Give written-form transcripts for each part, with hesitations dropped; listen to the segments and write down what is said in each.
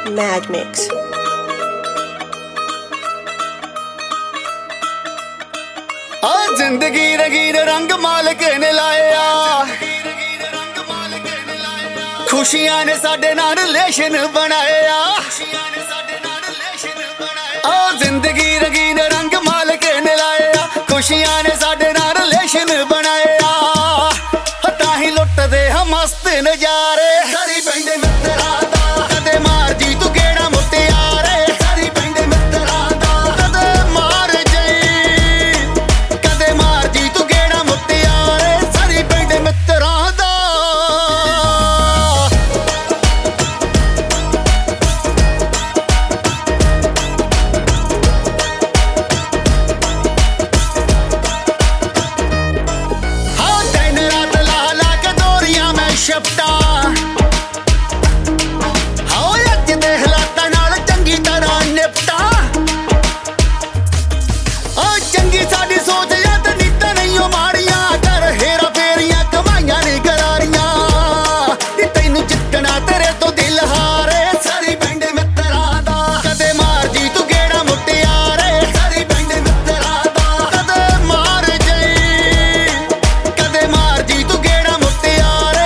Mad Mix. जिंदगी रंगीन रंग मालिक ने लाया, खुशियां ने साडे नाल रिलेशन बनाया। जिंदगी रंगीन रंग मालिक ने लाया, खुशियां ने साडे नाल रिलेशन बनाया। ताही लुटदे हम मस्त नजारे, सारी पिंड मित्तरां दा कदे मार जी तू गेड़ा मुटियारे। सारी पिंड मित्तरां दा कदे मार जी, कदे मार जी तू गेड़ा मुटियारे। सारी पिंड मित्तरां दा शफ्टा आओ अज दे हालातां नाल चंगी तरह निपटा। चंगी साडी सोच या ते नीतां नहीं ओ माड़ियां, कर हेरा फेरियां कमाइयां नहीं करारियां। तैनू जितना तेरे तो दिल हारे, सारी पिंड मित्तरां दा कदे मार जी तू गेड़ा मुटियारे। सारी पिंड मित्तरां दा कदे मार जी, कदे मार जी तू गेड़ा मुटियारे।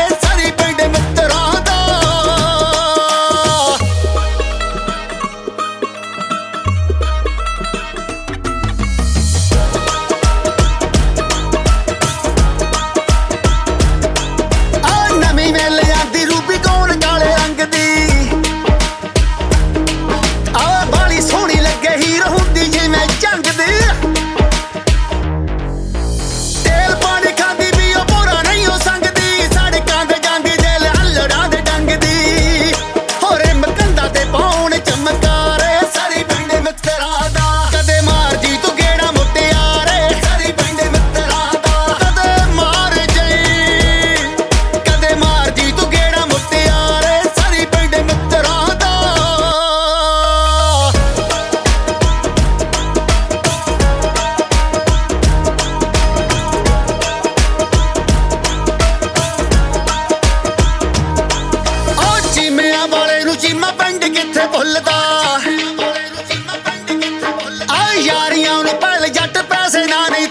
चीमा पिंड किथे भुलदा, यारियां नूं पल जट पैसे ना नहीं